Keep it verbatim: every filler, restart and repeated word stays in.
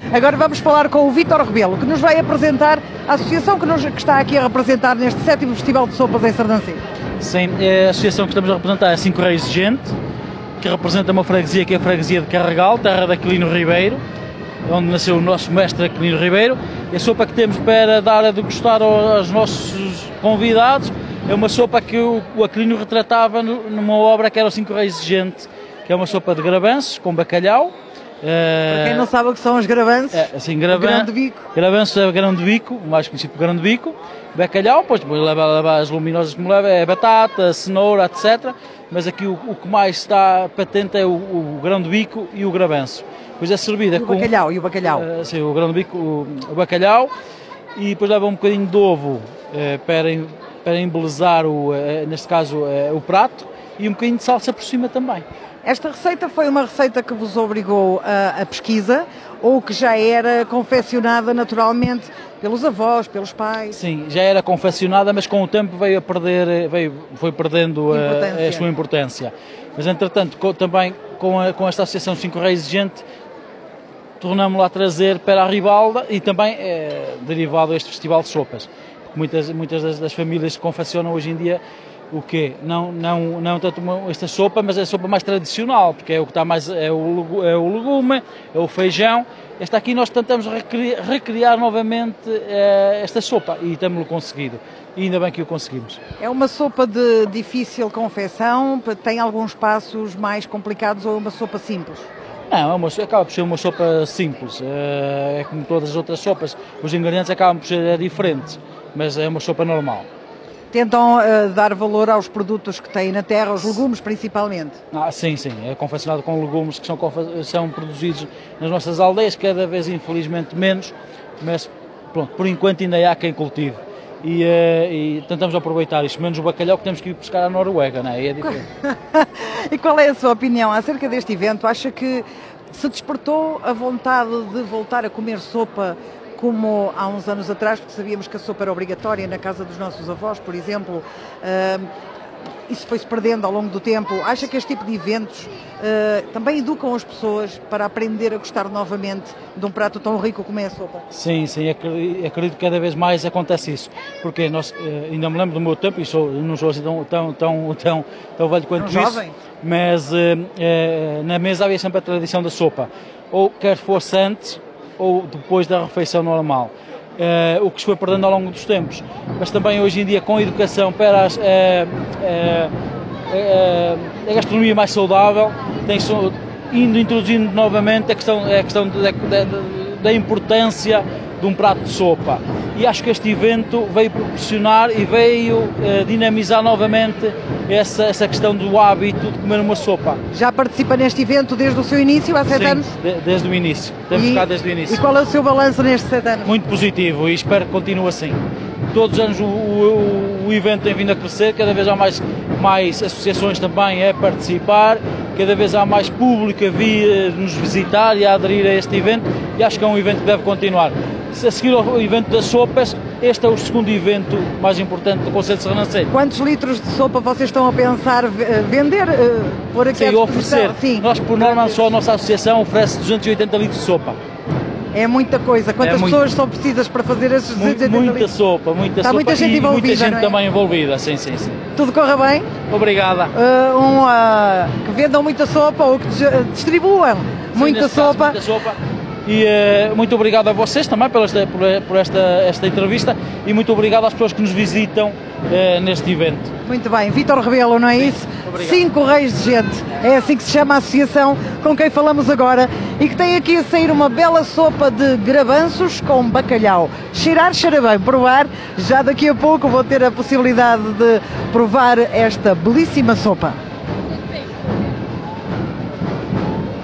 Agora vamos falar com o Vítor Rebelo, que nos vai apresentar a associação que, nos, que está aqui a representar neste sétimo Festival de Sopas em Sernancelho. Sim, é a associação que estamos a representar é a Cinco Reis de Gente, que representa uma freguesia que é a freguesia de Carregal, terra de Aquilino Ribeiro, onde nasceu o nosso mestre Aquilino Ribeiro. E a sopa que temos para dar a degustar aos nossos convidados é uma sopa que o, o Aquilino retratava numa obra que era o Cinco Reis de Gente, que é uma sopa de gravanços com bacalhau. Para quem não sabe o que são os gravanços, é, assim, gravan... grão de bico. Gravanços é grão de bico, mais conhecido por grão de bico. Bacalhau, pois leva, leva as luminosas como leva, é batata, cenoura, etcétera. Mas aqui o, o que mais está patente é o, o grão de bico e o gravanço. Depois é servida e o com... bacalhau, e o bacalhau. Uh, sim, o grão de bico, o, o bacalhau. E depois leva um bocadinho de ovo uh, para, para embelezar, o, uh, neste caso, uh, o prato. E um bocadinho de salsa por cima também. Esta receita foi uma receita que vos obrigou a, a pesquisa ou que já era confeccionada naturalmente pelos avós, pelos pais? Sim, já era confeccionada, mas com o tempo veio a perder, veio, foi perdendo a, a sua importância. Mas entretanto, com, também com, a, com esta Associação Cinco Reis de Gente, tornamos-la a trazer para a ribalda e também é derivado a este Festival de Sopas. Porque muitas, muitas das, das famílias que confeccionam hoje em dia o quê? Não, não, não tanto uma, esta sopa, mas é a sopa mais tradicional, porque é o que está mais, é o, é o legume, é o feijão. Esta aqui nós tentamos recriar, recriar novamente é, esta sopa e temos-lo conseguido. E ainda bem que o conseguimos. É uma sopa de difícil confecção, tem alguns passos mais complicados ou é uma sopa simples? Não, é uma, acaba por ser uma sopa simples, é, é como todas as outras sopas, os ingredientes acabam por ser diferentes, mas é uma sopa normal. Tentam uh, dar valor aos produtos que têm na terra, aos legumes principalmente? Ah, sim, sim, é confeccionado com legumes que são, são produzidos nas nossas aldeias, cada vez infelizmente menos, mas pronto, por enquanto ainda há quem cultive. E, uh, e tentamos aproveitar isto, menos o bacalhau que temos que ir buscar à Noruega, não é? E é diferente. E qual é a sua opinião acerca deste evento? Acha que se despertou a vontade de voltar a comer sopa como há uns anos atrás, porque sabíamos que a sopa era obrigatória na casa dos nossos avós, por exemplo, uh, isso foi-se perdendo ao longo do tempo. Acha que este tipo de eventos uh, também educam as pessoas para aprender a gostar novamente de um prato tão rico como é a sopa? Sim, sim, acredito, acredito que cada vez mais acontece isso, porque nós, uh, ainda me lembro do meu tempo, e sou, não sou assim tão, tão, tão, tão, tão velho quanto tão isso, jovem. Mas uh, uh, na mesa havia sempre a tradição da sopa, ou quer fosse antes, ou depois da refeição normal, uh, o que se foi perdendo ao longo dos tempos, mas também hoje em dia com a educação para as, uh, uh, uh, a gastronomia mais saudável, tem indo introduzindo novamente a questão, a questão de, de, de, da importância de um prato de sopa, e acho que este evento veio proporcionar e veio uh, dinamizar novamente essa, essa questão do hábito de comer uma sopa. Já participa neste evento desde o seu início, há sete Sim, anos? De, desde o início, estamos cá desde o início. E qual é o seu balanço nestes sete anos? Muito positivo e espero que continue assim. Todos os anos o, o, o evento tem vindo a crescer, cada vez há mais, mais associações também a participar, cada vez há mais público a vir nos visitar e a aderir a este evento, e acho que é um evento que deve continuar. A seguir ao evento das sopas, este é o segundo evento mais importante do Concelho de Sernancelho. Quantos litros de sopa vocês estão a pensar vender? Uh, por aqui Sim, oferecer. Sim. Nós, por norma, só a nossa associação oferece duzentos e oitenta litros de sopa. É muita coisa. Quantas é pessoas muito. são precisas para fazer esses duzentos e oitenta muita litros? sopa, muita Está sopa muita gente e envolvida, muita gente não é? também envolvida, sim, sim, sim. Tudo corra bem? Obrigada. Uh, um, uh, que vendam muita sopa ou que distribuam sim, muita, sopa. Caso, muita sopa. E uh, muito obrigado a vocês também por, esta, por, por esta, esta entrevista, e muito obrigado às pessoas que nos visitam uh, neste evento. Muito bem, Vítor Rebelo, não é isso? Obrigado. Cinco Reis de Gente, é assim que se chama a associação com quem falamos agora, e que tem aqui a sair uma bela sopa de gravanços com bacalhau. Cheirar, cheira bem, provar, já daqui a pouco vou ter a possibilidade de provar esta belíssima sopa.